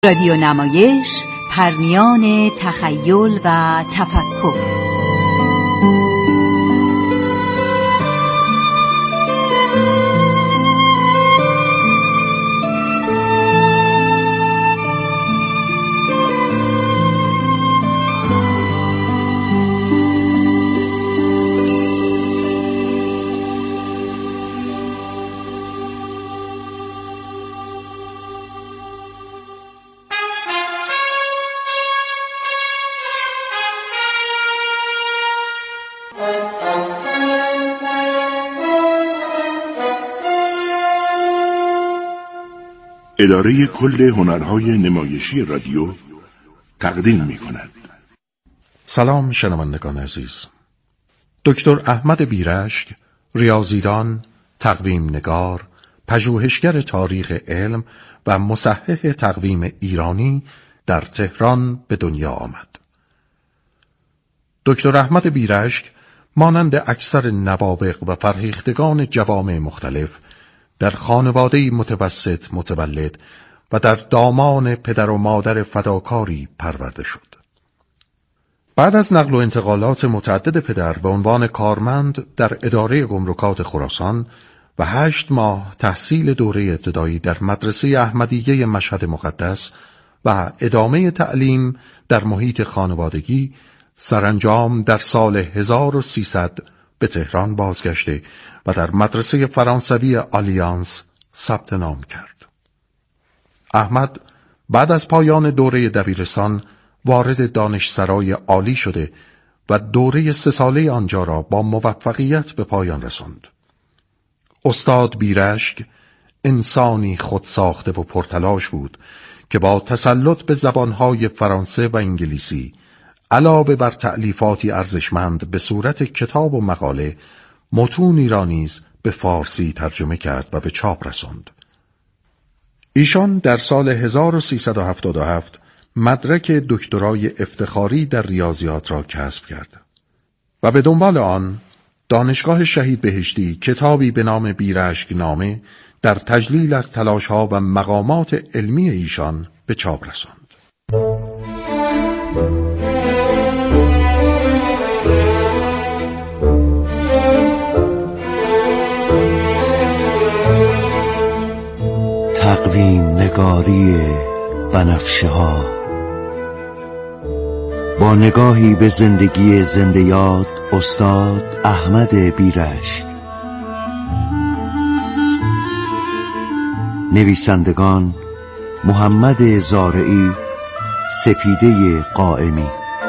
رادیو نمایش، پرمیان تخیل و تفکر. اداره کل هنرهای نمایشی رادیو تقدیم می‌کند. سلام شنوندگان عزیز. دکتر احمد بیرشک، ریاضیدان، تقویم نگار، پژوهشگر تاریخ علم و مصحح تقویم ایرانی در تهران به دنیا آمد. دکتر احمد بیرشک مانند اکثر نوابغ و فرهیختگان جوامع مختلف در خانواده‌ای متوسط متولد و در دامان پدر و مادر فداکاری پرورده شد. بعد از نقل و انتقالات متعدد پدر به عنوان کارمند در اداره گمرکات خراسان و 8 ماه تحصیل دوره ابتدایی در مدرسه احمدیه مشهد مقدس و ادامه تعلیم در محیط خانوادگی، سرانجام در سال 1300 به تهران بازگشته و در مدرسه فرانسوی آلیانس ثبت نام کرد. احمد بعد از پایان دوره دبیرستان وارد دانشسرای عالی شده و دوره 3 ساله آنجا را با موفقیت به پایان رساند. استاد بیرشک انسانی خودساخته و پرتلاش بود که با تسلط به زبانهای فرانسه و انگلیسی علاوه بر تألیفاتی ارزشمند به صورت کتاب و مقاله، متونی را نیز به فارسی ترجمه کرد و به چاپ رساند. ایشان در سال 1377 مدرک دکترای افتخاری در ریاضیات را کسب کرد و به دنبال آن دانشگاه شهید بهشتی کتابی به نام بیرشک نامه در تجلیل از تلاش‌ها و مقامات علمی ایشان به چاپ رساند. تقویم نگاری بنفشه ها با نگاهی به زندگی زنده یاد استاد احمد بیرشک. نویسندگان محمد زارعی، سپیده قائمی.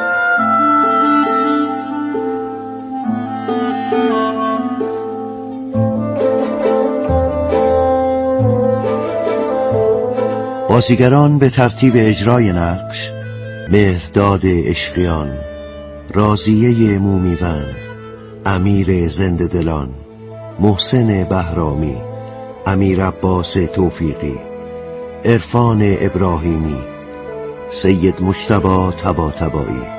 بازیگران به ترتیب اجرای نقش: مهرداد عشقیان، راضیه مومیوند، امیر زنده دلان، محسن بهرامی، امیر عباس توفیقی، عرفان ابراهیمی، سید مجتبی طباطبایی.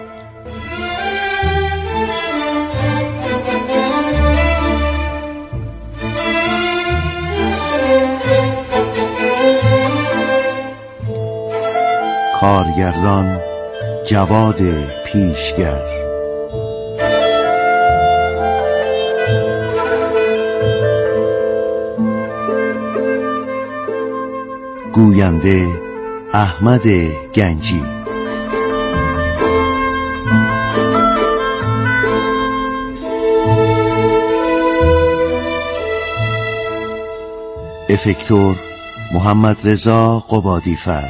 کارگردان جواد پیشگر. گوینده احمد گنجی. افکتور محمد رضا قبادیفر.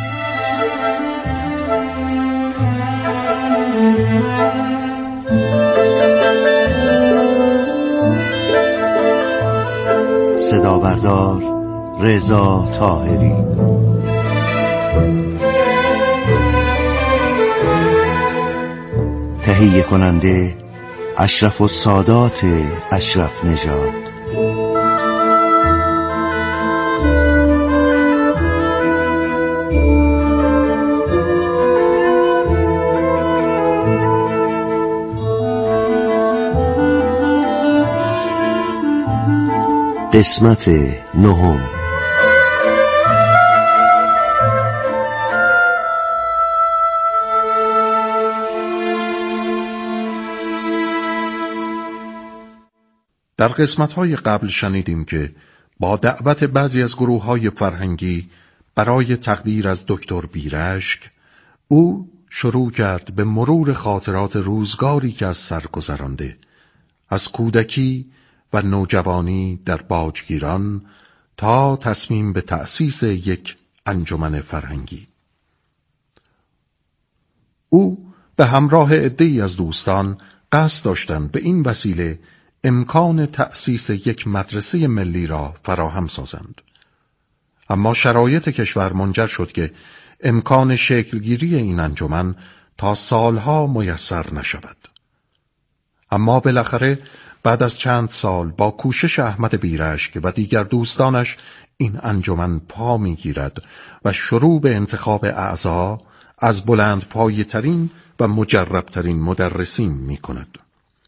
صدابردار رضا طاهری. تهیه کننده اشرف السادات اشرف نژاد. قسمت 9. در قسمت‌های قبل شنیدیم که با دعوت بعضی از گروه‌های فرهنگی برای تقدیر از دکتر بیرشک، او شروع کرد به مرور خاطرات روزگاری که از سر گذرانده، از کودکی و نوجوانی در باجگیران تا تصمیم به تأسیس یک انجمن فرهنگی. او به همراه عده‌ای از دوستان قصد داشتند به این وسیله امکان تأسیس یک مدرسه ملی را فراهم سازند. اما شرایط کشور منجر شد که امکان شکلگیری این انجمن تا سالها میسر نشود. اما بالاخره بعد از چند سال با کوشش احمد بیرشک و دیگر دوستانش این انجمن پا میگیرد و شروع به انتخاب اعضا از بلند پایه ترین و مجربترین مدرسین می کند.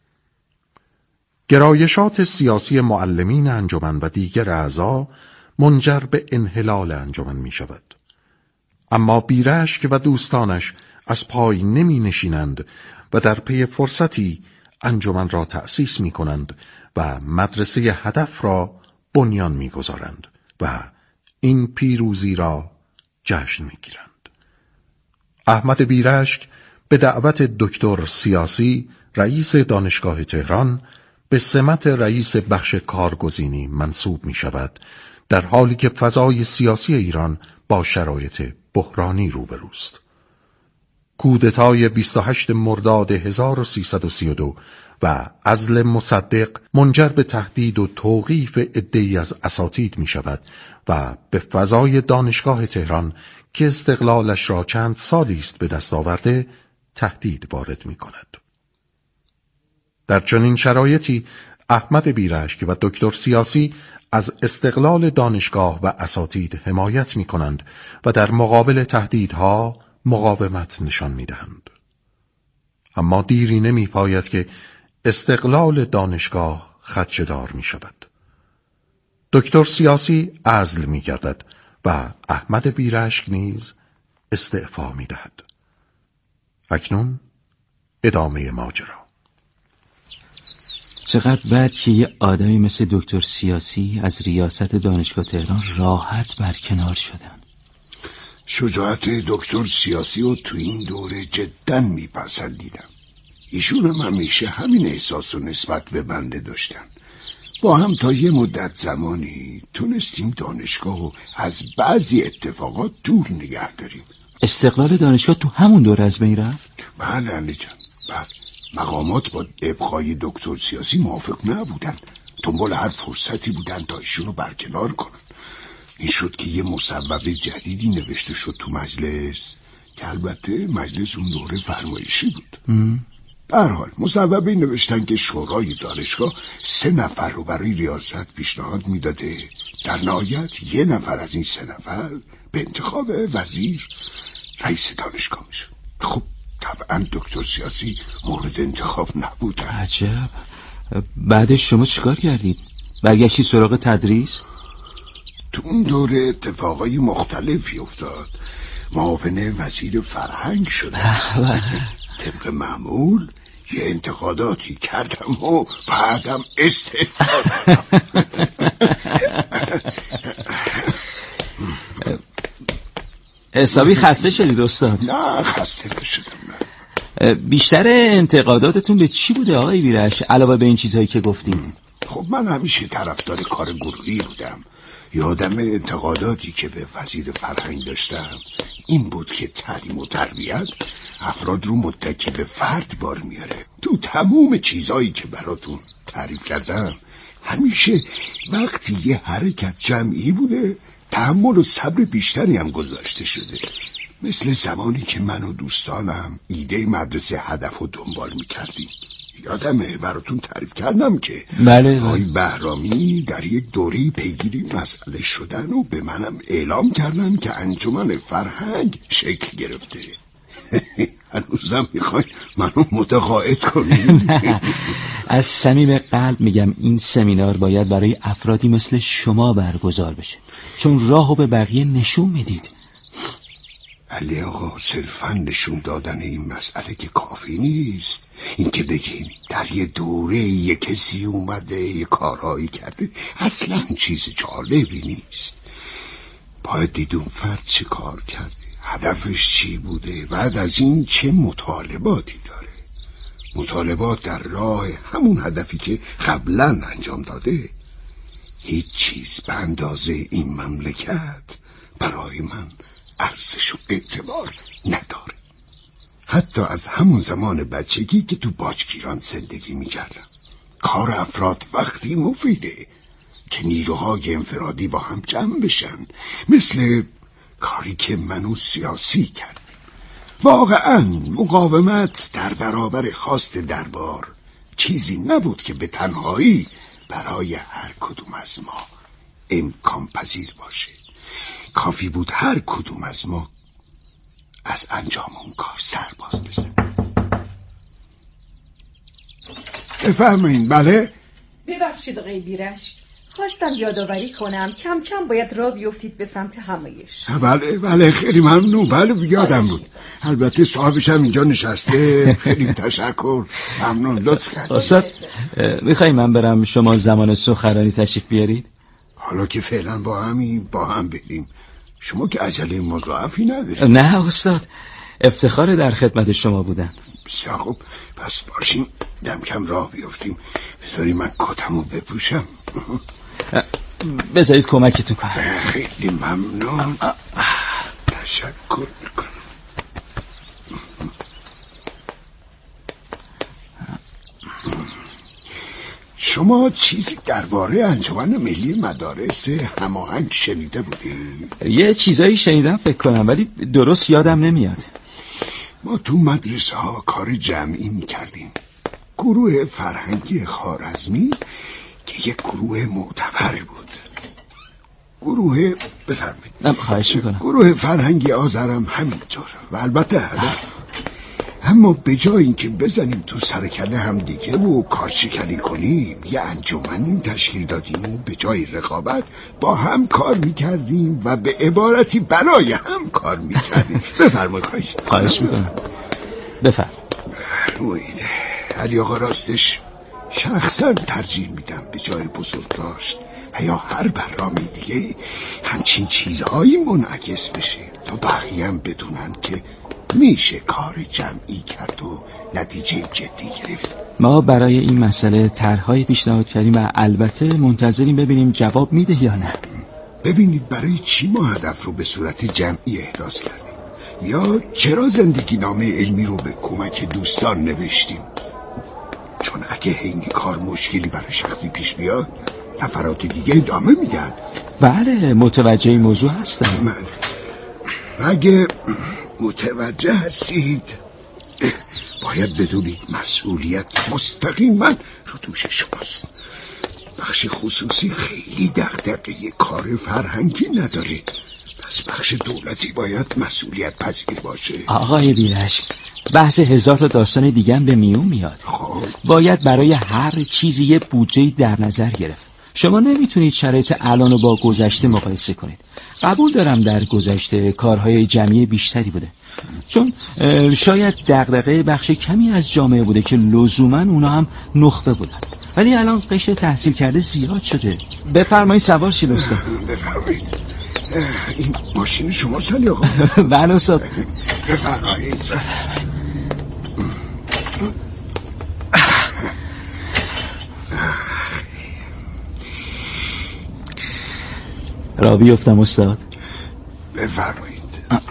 گرایشات سیاسی معلمین انجمن و دیگر اعضا منجر به انحلال انجمن می شود. اما بیرشک و دوستانش از پای نمی نشینند و در پی فرصتی انجمن را تأسیس می کنند و مدرسه هدف را بنیان می گذارند و این پیروزی را جشن می گیرند. احمد بیرشک به دعوت دکتر سیاسی رئیس دانشگاه تهران به سمت رئیس بخش کارگزینی منصوب می شود، در حالی که فضای سیاسی ایران با شرایط بحرانی روبروست. کودتای 28 مرداد 1332 و عزل مصدق منجر به تهدید و توقیف عده‌ای از اساتید می شود و به فضای دانشگاه تهران که استقلالش را چند سالی است به دست آورده تهدید وارد می کند. در چنین شرایطی احمد بیرشک و دکتر سیاسی از استقلال دانشگاه و اساتید حمایت می کنند و در مقابل تهدیدها مقاومت نشان می دهند. اما دیری نمی پاید که استقلال دانشگاه خدشه‌دار می شود. دکتر سیاسی عزل می گردد و احمد بیرشک نیز استعفا می دهد. اکنون ادامه ماجرا. چقدر بد که یه آدمی مثل دکتر سیاسی از ریاست دانشگاه تهران راحت برکنار شدن. شجاعت دکتر سیاسی رو تو این دوره جداً میپسندیدم. ایشون هم همیشه همین احساس و نسبت به بنده داشتن. با هم تا یه مدت زمانی تونستیم دانشگاه رو از بعضی اتفاقات دور نگه داریم. استقلال دانشگاه تو همون دوره از بین رفت؟ بله علی جان، بله. مقامات با ابقای دکتر سیاسی موافق نبودن. دنبال هر فرصتی بودن تا ایشونو برکنار کنن. این شد که یه مصوبه جدیدی نوشته شد تو مجلس که البته مجلس اون دوره فرمایشی بود. به هر حال مصوبه نوشتن که شورای دانشگاه 3 نفر رو برای ریاست پیشنهاد میداده. در نهایت 1 نفر از این 3 نفر به انتخاب وزیر رئیس دانشگاه میشد. خب طبعا دکتر سیاسی مورد انتخاب نبودن. عجب. بعدش شما چیکار کردید؟ برگشتی سراغ تدریس؟ تو اون دوره اتفاقای مختلفی افتاد. معاون وزیر فرهنگ شدم. طبق معمول یه انتقاداتی کردم و بعدم استعفا دادم. حسابی خسته شدید استاد؟ نه خسته نشدم. بیشتر انتقاداتتون به چی بوده آقای بیرشک علاوه به این چیزهایی که گفتید؟ خب من همیشه طرفدار کار گروهی بودم. یادم انتقاداتی که به وزیر فرهنگ داشتم این بود که تعلیم و تربیت افراد رو متکی به فرد بار میاره. تو تموم چیزایی که براتون تعریف کردم همیشه وقتی یه حرکت جمعی بوده تحمل و صبر بیشتری هم گذاشته شده. مثل زمانی که من و دوستانم ایده مدرسه هدف رو دنبال میکردیم. یادمه براتون تعریف کردم که بله. آقای بهرامی در یک دوره پیگیری مسئله شدن و به منم اعلام کردن که انجمن فرهنگ شکل گرفته. هنوزم میخوای منو متقاعد کنی؟ از صمیم قلب میگم این سمینار باید برای افرادی مثل شما برگزار بشه، چون راهو به بقیه نشون میدید. علی آقا، صرفا نشون دادن این مسئله که کافی نیست. این که بگیم در یه دوره یه کسی اومده یه کارهایی کرده اصلا چیز جالبی نیست. باید دیدون فرد چه کار کرده، هدفش چی بوده، بعد از این چه مطالباتی داره. مطالبات در راه همون هدفی که قبلا انجام داده. هیچ چیز به اندازه این مملکت برای من ارزش و اعتبار نداره. حتی از همون زمان بچگی که تو باجگیران زندگی میکردم. کار افراد وقتی مفیده که نیروهای انفرادی با هم جمع بشن، مثل کاری که منو سیاسی کردیم. واقعا مقاومت در برابر خواست دربار چیزی نبود که به تنهایی برای هر کدوم از ما امکان پذیر باشه. کافی بود هر کدوم از ما از انجام اون کار سرباز بزنه. بفرمایین. بله؟ ببخشید آقای بیرشک، خواستم یادآوری کنم کم کم باید راه بیفتید به سمت همایش. بله خیلی ممنون. بله یادم بود. البته صاحبش هم اینجا نشسته. خیلی تشکر. ممنون. لطف کردید. استاد میخوایی من برم شما زمان سخنرانی تشریف بیارید؟ حالا که فعلا با هم بریم. شما که عجله مضاعفی ندارید. نه استاد، افتخار در خدمت شما بودن. بسیار خوب، پس باشیم دم کم راه بیفتیم. بذاری من کتمو بپوشم. بذارید کمکتون کنم. خیلی ممنون. تشکر میکنم. شما چیزی درباره انجمن ملی مدارس هماهنگ شنیده بودی؟ یه چیزایی شنیدم فکر کنم، ولی درست یادم نمیاد. ما تو مدرسه ها کار جمعی میکردیم. گروه فرهنگی خوارزمی که یک گروه معتبر بود. گروه بفرمایید. خواهش میکنم. گروه فرهنگی آذرم همینطور و البته هدف. اما به جای اینکه بزنیم تو سرکله هم دیگه و کارشکنی کنیم، یه انجمن تشکیل دادیم و به جای رقابت با هم کار میکردیم و به عبارتی برای هم کار میکردیم. بفرمایید. خواهش میکنم. بفرمایید. علی آقا، راستش شخصا ترجیح میدم به جای بزرگ داشت و یا هر برنامه دیگه همچین چیزهایی منعکس بشه تا بقیه هم بدونن که میشه کار جمعی کرد و نتیجه جدی گرفت. ما برای این مسئله طرح‌های پیشنهاد کردیم و البته منتظریم ببینیم جواب میده یا نه. ببینید برای چی ما هدف رو به صورت جمعی احداث کردیم، یا چرا زندگی نامه علمی رو به کمک دوستان نوشتیم. چون اگه حین کار مشکلی برای شخصی پیش بیاد، نفرات دیگه ادامه میدن. بله متوجه این موضوع هستم. اگه متوجه هستید باید بدونید مسئولیت مستقیما رو دوش شماست. بخش خصوصی خیلی دغدغه کار فرهنگی نداره، پس بخش دولتی باید مسئولیت پذیر باشه. آقای بیرشک، بحث هزار تا داستان دیگه هم به میون میاد. باید برای هر چیزی یه بودجه در نظر گرفت. شما نمیتونید شرایط الان رو با گذشته مقایسه کنید. قبول دارم در گذشته کارهای جمعی بیشتری بوده، چون شاید دغدغه بخش کمی از جامعه بوده که لزوما اونا هم نخبه بودن، ولی الان قشر تحصیل کرده زیاد شده. بفرمایید سوار شید استاد. بفرمایید. این ماشین شما سالی آقا؟ بله استاد. بفرمایید. را بیفتم استاد؟ بفرمایید.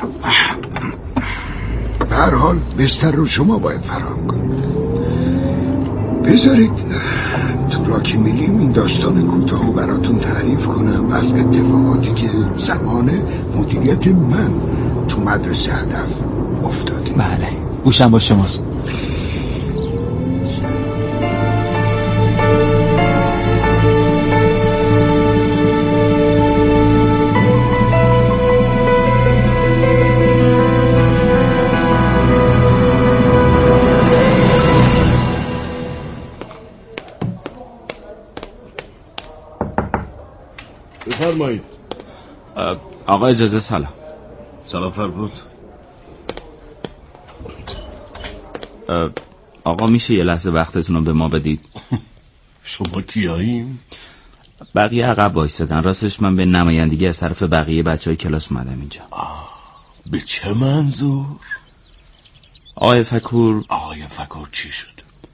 به هر حال بستر رو شما باید فراهم کنید. بذارید تو را که میریم این داستان کوتاه براتون تعریف کنم از اتفاقاتی که زمان مدیریت من تو مدرسه هدف افتاده. بله گوشم با شماست. بفرمایید. آقا اجازه. سلام فرمود. آقا میشه یه لحظه وقتتون رو به ما بدید؟ شما کیاییم؟ بقیه عقب وایسادن. راستش من به نمایندگی از طرف بقیه بچهای کلاس اومدم اینجا. به چه منظور؟ آقای فکور چی شد؟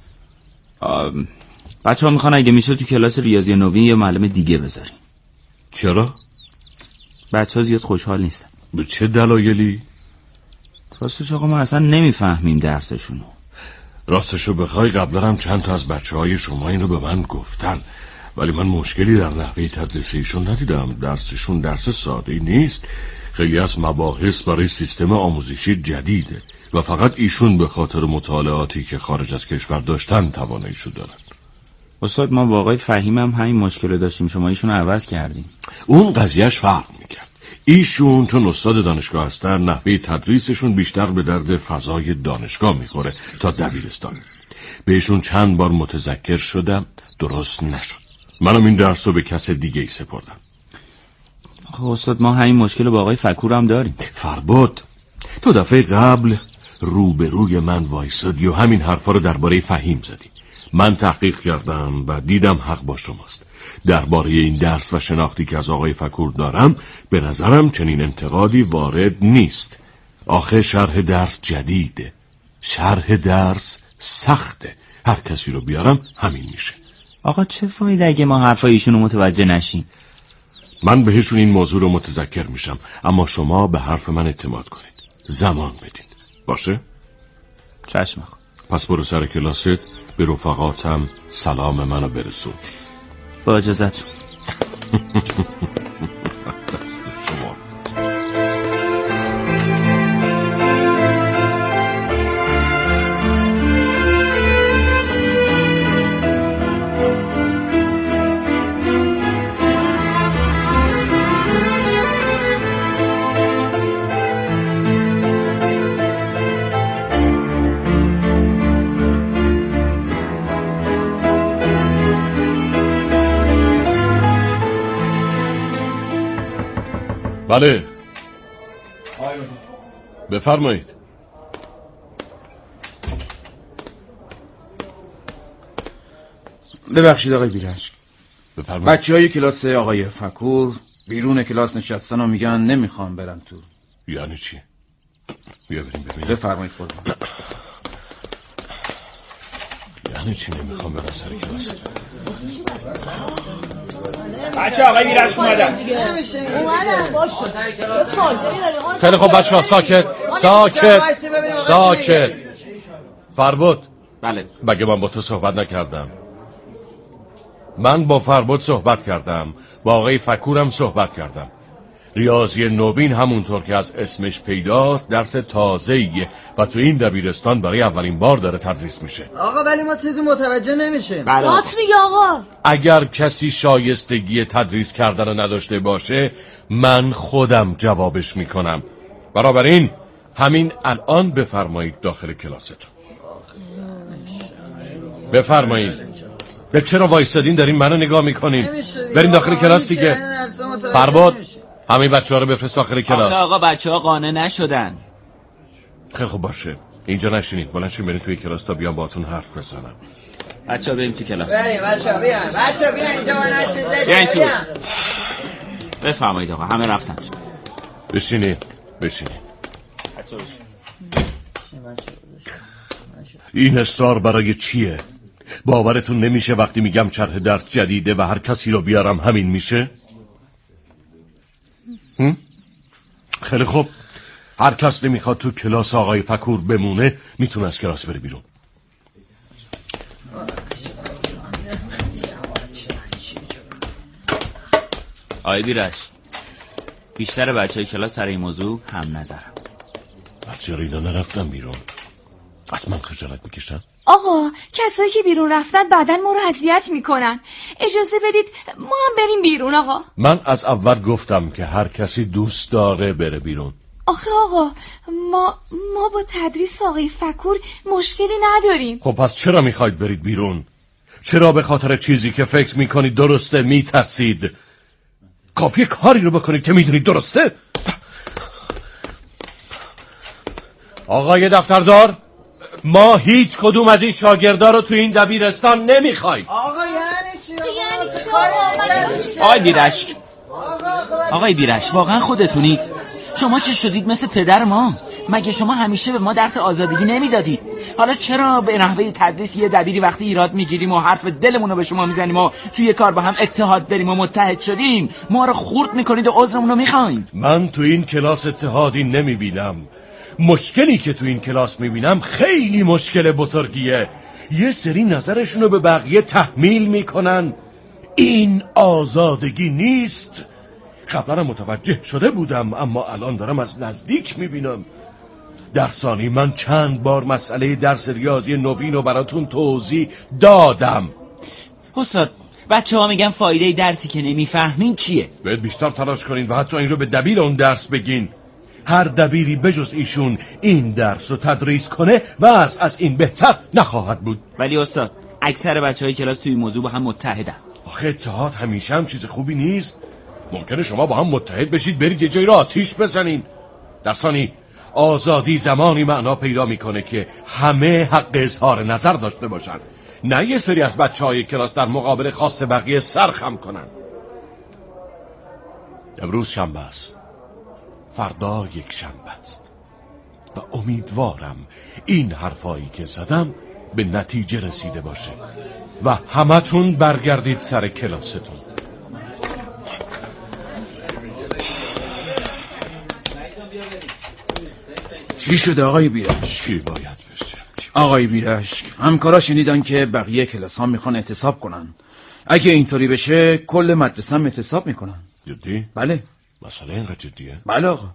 بچه ها میخوان اگه میشه تو کلاس ریاضی نوین یه معلم دیگه بذاریم. چرا؟ بچه ها زیاد خوشحال نیستن. به چه دلایلی؟ راستش آقا ما اصلا نمیفهمیم درسشونو. راستشو بخوای قبلا هم چند تا از بچه‌های شما این رو به من گفتن، ولی من مشکلی در نحوه تدریس ایشون ندیدم. درسشون درس ساده‌ای نیست، خیلی از مباحث برای سیستم آموزشی جدیده و فقط ایشون به خاطر مطالعاتی که خارج از کشور داشتن تواناییشو دارن. استاد ما با آقای فهیم هم همین مشکل داشتیم، شما ایشون رو عوض کردیم. اون قضیهش فرق میکرد. ایشون چون استاد دانشگاه هستن، نحوه تدریسشون بیشتر به درد فضای دانشگاه میخوره تا دبیرستان. بهشون چند بار متذکر شدم، درست نشد. منم این درس رو به کس دیگه ای سپردم. خب استاد ما همین مشکل با آقای فکور هم داریم. فرباد تو دفعه قبل روبروی من وایسادی و همین حرفا رو درباره فهیم زدی. من تحقیق کردم و دیدم حق با شماست. درباره این درس و شناختی که از آقای فکور دارم، به نظرم چنین انتقادی وارد نیست. آخه شرح درس جدیده، شرح درس سخته. هر کسی رو بیارم همین میشه. آقا چه فایده اگه ما حرفای ایشونو متوجه نشیم؟ من بهشون این موضوع رو متذکر میشم، اما شما به حرف من اعتماد کنید، زمان بدین. باشه؟ چشم آقا. پس برو سر کلاست، به رفقاتم سلام منو برسون. با اجازتون. دست شما. بله بفرمایید. ببخشید آقای بیرشک، بفرمایید. بچه‌های کلاس آقای فکور بیرون کلاس نشستن و میگن نمیخوام برم تو. یعنی چی؟ بیا بریم ببینیم. بفرمایید خودم. یعنی چی نمیخوام برم سر کلاس؟ بچه آقای بیرشک اومدن. خیلی خوب بچه ها ساکت. فربود. بله. مگه من با تو صحبت نکردم؟ من با فربود صحبت کردم، با آقای فکورم صحبت کردم. ریاضی نوین همونطور که از اسمش پیداست درس تازه‌ایه و تو این دبیرستان برای اولین بار داره تدریس میشه. آقا ولی ما چیزی متوجه نمیشیم. راست میگه آقا. اگر کسی شایستگی تدریس کردن رو نداشته باشه، من خودم جوابش میکنم. بنابراین همین الان بفرمایید داخل کلاستون. بفرمایید. به چرا وایسادین دارین منو نگاه میکنین؟ بریم داخل کلاس دیگه. فرباد همه بچه‌ها رو بفرست داخل کلاس. آقا بچه‌ها قانع نشدن. خیلی خوب باشه، اینجا نشینید، بلند شین برید توی کلاس تا بیام باهاتون حرف بزنم. بچه‌ها بریم تو کلاس. بریم بچه‌ها بیان اینجا وانسید. بیاین تو. بفرمایید آقا، همه رفتن. بشینید. این استار برای چیه؟ باورتون نمیشه وقتی میگم شرح درس جدیده و هر کسی رو بیارم همین میشه؟ خیلی خوب، هر کس نمیخواد تو کلاس آقای فکور بمونه میتونه از کلاس بره بیرون. آقای بیرشک، بیشتر بچه‌های کلاس سر این موضوع هم نظرم. از چرا اینا نرفتم بیرون؟ از من خجالت میکشن؟ آقا کسایی که بیرون رفتن بعدن ما رو اذیت میکنن. اجازه بدید ما هم بریم بیرون آقا. من از اول گفتم که هر کسی دوست داره بره بیرون. آخه آقا ما با تدریس آقای فکور مشکلی نداریم. خب پس چرا میخواید برید بیرون؟ چرا به خاطر چیزی که فکر میکنید درسته میترسید؟ کافیه کاری رو بکنید که میدونید درسته. آقای دفتردار، ما هیچ کدوم از این شاگردا رو تو این دبیرستان نمیخوایم. آقا یعنی چی؟ آقای بیرشک واقعا خودتونید؟ شما چه شدید مثل پدر ما؟ مگه شما همیشه به ما درس آزادگی نمیدادید؟ حالا چرا به نحوه تدریس یه دبیری وقتی ایراد میگیریم و حرف دلمون رو به شما میزنیم و توی کار با هم اتحاد بریم و متحد شدیم ما رو خورد میکنید و عذرمون رو میخوایم؟ من تو این کلاس اتحادی نمیبینم. مشکلی که تو این کلاس میبینم خیلی مشکل بزرگیه. یه سری نظرشونو به بقیه تحمیل میکنن. این آزادگی نیست. قبلا متوجه شده بودم اما الان دارم از نزدیک میبینم. در ثانی من چند بار مسئله درس ریاضی نوین رو براتون توضیح دادم. استاد بچه ها میگن فایده درسی که نمیفهمین چیه؟ باید بیشتر تلاش کنین و حتی این رو به دبیر اون درس بگین. هر دبیری بجز ایشون این درس رو تدریس کنه و از این بهتر نخواهد بود. ولی استاد اکثر بچهای کلاس توی موضوع با هم متحدن. آخه اتحاد همیشه هم چیز خوبی نیست. ممکنه شما با هم متحد بشید برید یه جایی رو آتیش بزنین. در ثانی آزادی زمانی معنا پیدا میکنه که همه حق اظهار نظر داشته باشن، نه یه سری از بچهای کلاس در مقابل خواست بقیه سرخم کنن. امروز شنبه است، فردا یک شنبه است و امیدوارم این حرفایی که زدم به نتیجه رسیده باشه و همتون برگردید سر کلاستون. چی شده آقای بیرشک؟ چی باید بشه؟ آقای بیرشک همکارا شنیدن که بقیه کلاس ها میخوان اعتصاب کنن. اگه اینطوری بشه کل مدرسه هم اعتصاب میکنن. جدی؟ بله. مسئله اینقدر جدیه؟ بله آقا.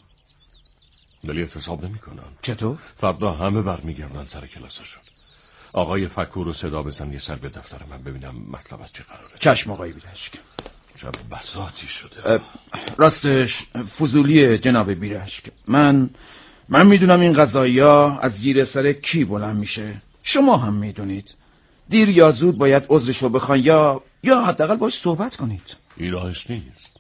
ولی اعتصاب نمیکنن. چطور؟ فردا همه برمیگردن سر کلاسشون. آقای فکور رو صدا بزن یه سر به دفتر من ببینم مطلب از چه قراره. چشم آقای بیرشک. چه بساطی شده. راستش فضولی جناب بیرشک. من میدونم این قضایا از زیر سر کی بلند میشه. شما هم میدونید. دیر یا زود باید عذرشو بخواین یا حداقل باش صحبت کنید. این راهش نیست.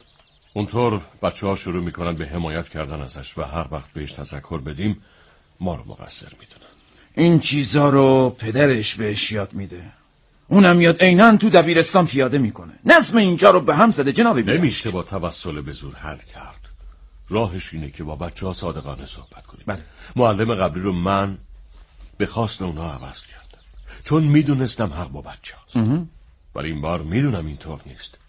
اونطور بچه‌ها شروع میکنن به حمایت کردن ازش و هر وقت بهش تذکر بدیم ما رو مقصر میدونن. این چیزا رو پدرش بهش یاد میده. اونم یاد عیناً تو دبیرستان پیاده میکنه. نظم اینجا رو به هم زده جناب بیرشک. نمیشه با توسل به زور حل کرد. راهش اینه که با بچه‌ها صادقانه صحبت کنیم. بله. معلم قبلی رو من به خواست اونها عوض کردم چون میدونستم حق با بچه‌هاست. ولی این بار میدونم اینطور نیست.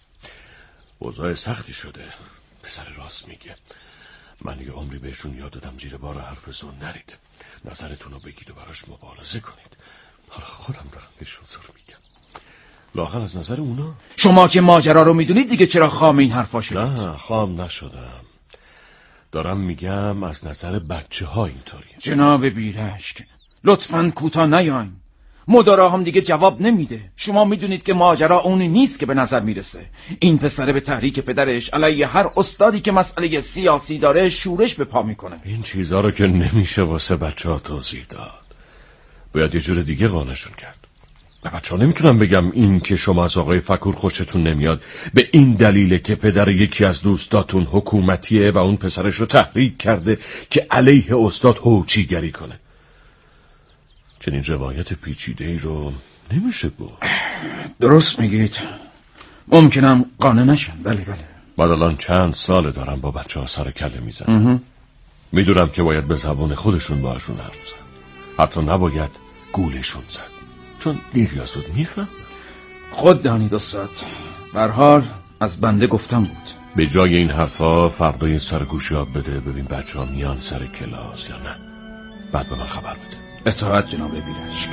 اوضاع سختی شده. پسر راست میگه. من یه عمری بهشون یاد دادم زیر بار حرف زور نرید. نظرتون رو بگید و براش مبارزه کنید. حالا خودم دارم بهشون زور میگم. لااقل از نظر اونا. شما که ماجرا رو میدونید دیگه چرا خام این حرفا شدید؟ نه خام نشدم. دارم میگم از نظر بچه‌ها اینطوریه. جناب بیرشک لطفاً کوتاه نیاین. مدارا هم دیگه جواب نمیده. شما میدونید که ماجرا اونی نیست که به نظر میرسه. این پسره به تحریک پدرش علیه هر استادی که مسئله سیاسی داره شورش به پا میکنه. این چیزا رو که نمیشه واسه بچه‌ها توضیح داد. باید یه جور دیگه قانعشون کرد. به بچه‌ها نمیتونم بگم این که شما از آقای فکور خوشتون نمیاد به این دلیله که پدر یکی از دوستاتون حکومتیه و اون پسرش رو تحریک کرده که علیه استاد هوچیگری کنه. چنین روایت پیچیده‌ای رو نمیشه گفت. درست میگید. ممکنم قانع نشن. بله. بعد الان چند ساله دارم با بچه‌ها سر کله میزنم. میدونم که باید به زبان خودشون باهاشون حرف زد. حتی نباید گولشون زد. چون دیر یا زود میفهم. خود دانید استاد. به هر حال از بنده گفتم بود. به جای این حرفا فردا این سر گوشیاب بده ببین بچه‌ها میان سر کلاس یا نه. بعد به من خبر بده. اطاعت جناب بیرشک.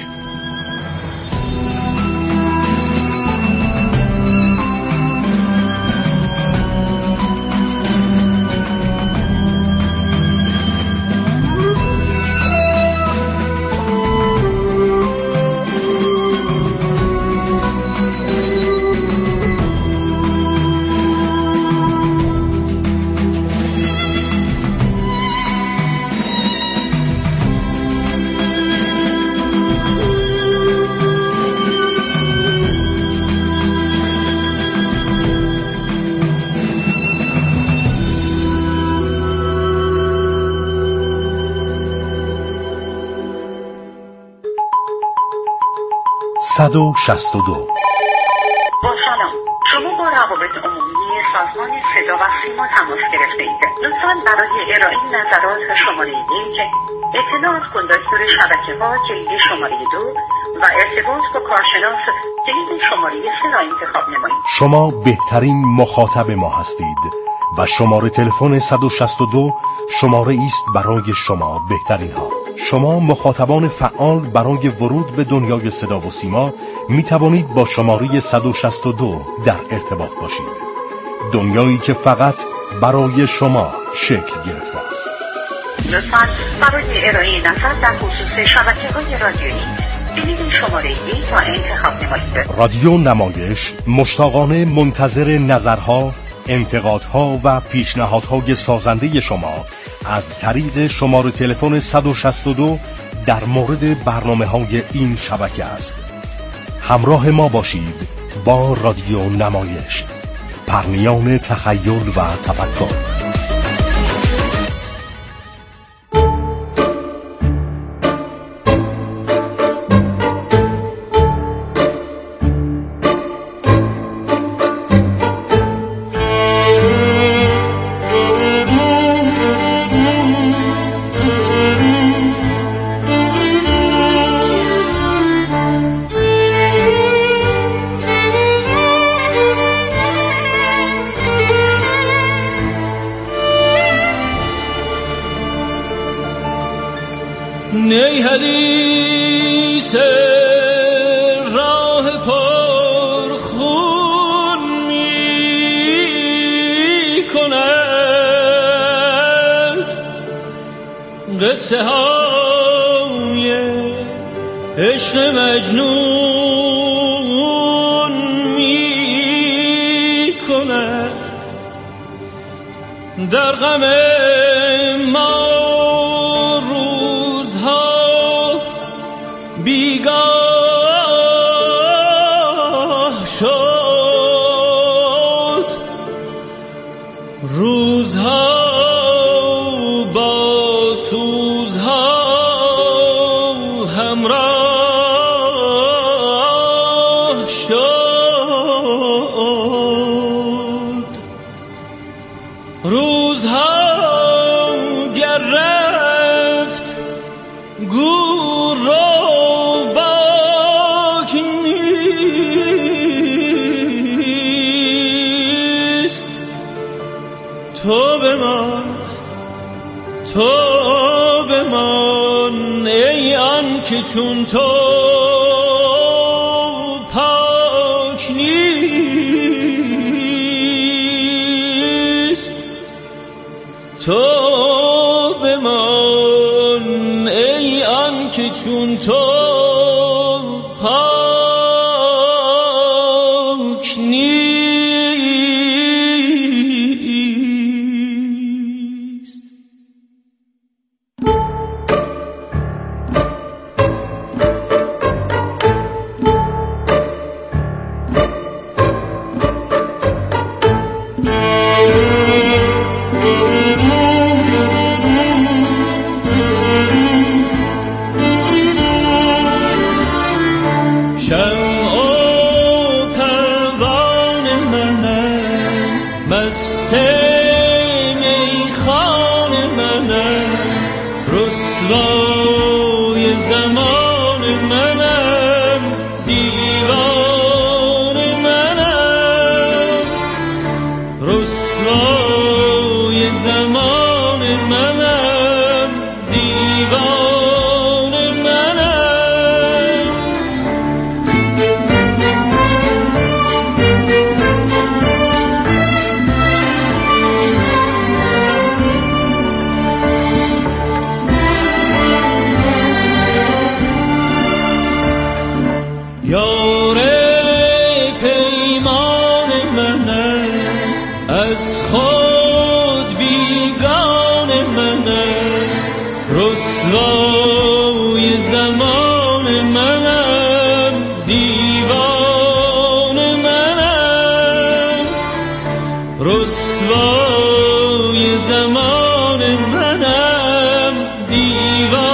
162. با سلام، شما با روابط عمومی سازمان صدا و سیما تماس گرفته اید. لطفاً برای ارائه نظرات شماره 1، اطلاعات کندکتور شبکه‌ها کلید شماره 2 و ارتباط با کارشناس کلید شماره 3 را انتخاب نمایید. شما بهترین مخاطب ما هستید و شماره تلفن 162 شماره است برای شما بهترین ها. شما مخاطبان فعال برای ورود به دنیای صدا و سیما می توانید با شماره 162 در ارتباط باشید. دنیایی که فقط برای شما شکل گرفته است. لطفاً برای ارائه نظر در خصوص شبکه‌های رادیویی کلید شماره 1 را انتخاب نمایید. رادیو نمایش مشتاقانه منتظر نظرها، انتقادها و پیشنهادهای سازنده شما از طریق شماره تلفن 162 در مورد برنامه‌های این شبکه است. همراه ما باشید با رادیو نمایش، پرنیان تخیل و تفکر. نی حدیث راه پر خون می کند، قصه های عشق مجنون می کند، در غم ما بیگاه شد، روزها با سوزها همراه شد، روزها گر رفت گور را تو بمان ای آن که چون تو پاک نیست، تو بمان ای آن که چون تو پاک نیست. رسوای زمان منم، دیوان منم، رسوای زمان منم، دیوان منم. یار پیمان منم، از خود بیگان منم، رسوای زمان